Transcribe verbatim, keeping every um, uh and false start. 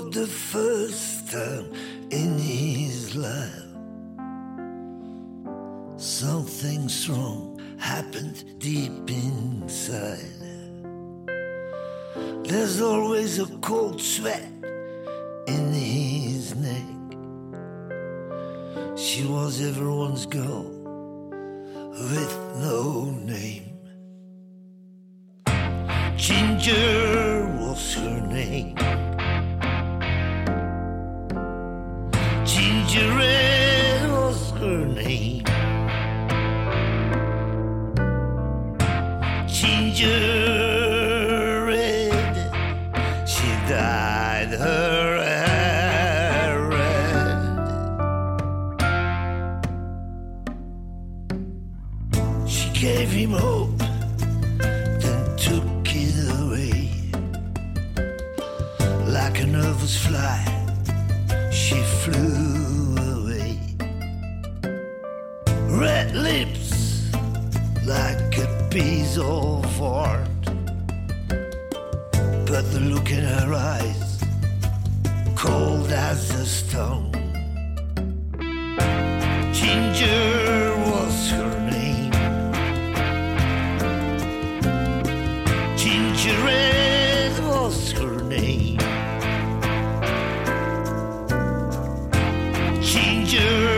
the first time in his life. Something strong happened deep inside. There's always a cold sweat in his neck. She was everyone's girl with no name. Ginger was her name. Ginger Red was her name. Ginger Red, she dyed her hair red. She gave him hope, then took it away. Like a nervous fly, she flew away. Red lips like a piece of art, but the look in her eyes, cold as a stone. Ginger was her name. Ginger Red was her name. Ginger